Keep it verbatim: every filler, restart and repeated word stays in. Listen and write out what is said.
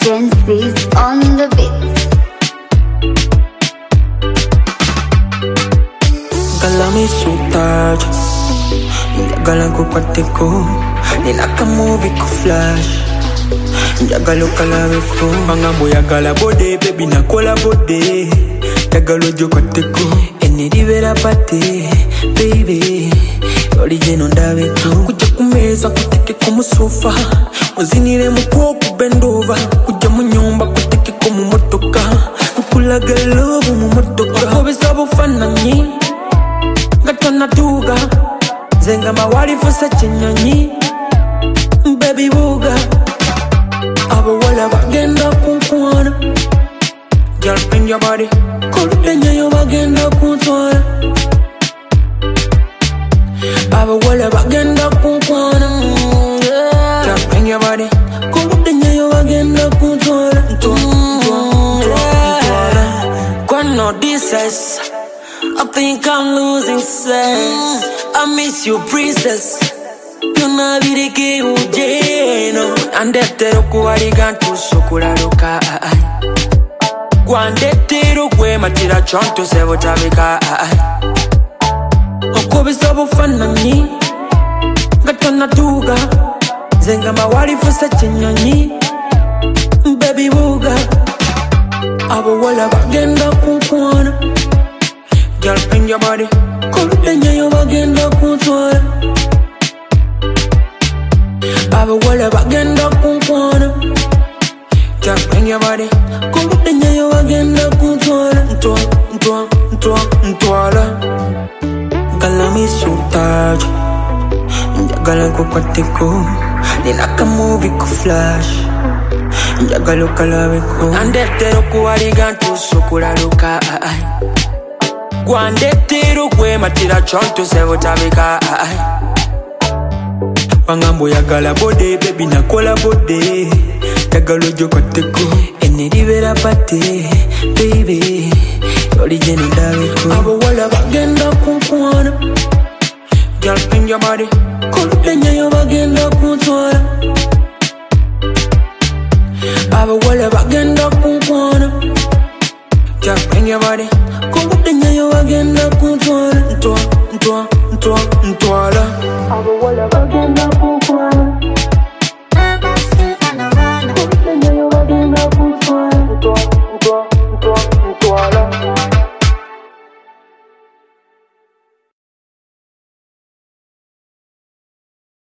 Gensis on the beats. Gala mi sultaj, gala ko patiko, ninaka movie ko flash. Jagalo kalawe ko, mangambo ya gala bode, baby na kola bode. Jagalo jo patiko, ene divera pate, baby. Original ndawe ko, kuja kumeza kuteke kumu sofa. Muzinire mukoku bendova, kuja munyomba kuteke kumu motoka. Kukulaga love mu motoka, kobe sabo fanani. Gatona tuga, zenga mawari fusa chenyanyi. Baby buga, abo wala bagenda kunkwana. Girl bring your body, kuludenya yo bagenda kuntwana. Abo wala bagenda kunkwana. Girl bring your body, kuludenya yo bagenda kuntwana. Kwano this is, I think I'm losing sense. I miss you, princess. You know be the key ujeno. Andetero kuwarigantu sokulaluka. Kwandetero kwe matira chonto sebo tabika. Okobe sabo fanani. Gatona tuga. Zenga mawari fusa chenyanyi. Baby buga. Abo wala bagenda kunkwana. Girl bring your body, kuludenya yo bagenda kuntwala. Abo wala bagenda kunkwana. Girl bring your body, kuludenya yo bagenda kuntwala. Ntwa, ntwa, ntwa, ntwala. Gala mi sultaj, njagala ko patiko. Ninaka movie ko flash, njagalo kalawe ko. Andetero kuwarigantu sokulaluka. Kwandetero kwe matira chonto sebo tabika. Wangambo ya gala bode, baby na kola bode. Jagalo jo kateko, ene divera pate, baby. Original ndawe ko, abo wala bagenda kunkwana. Girl bring your body, kuludenya yo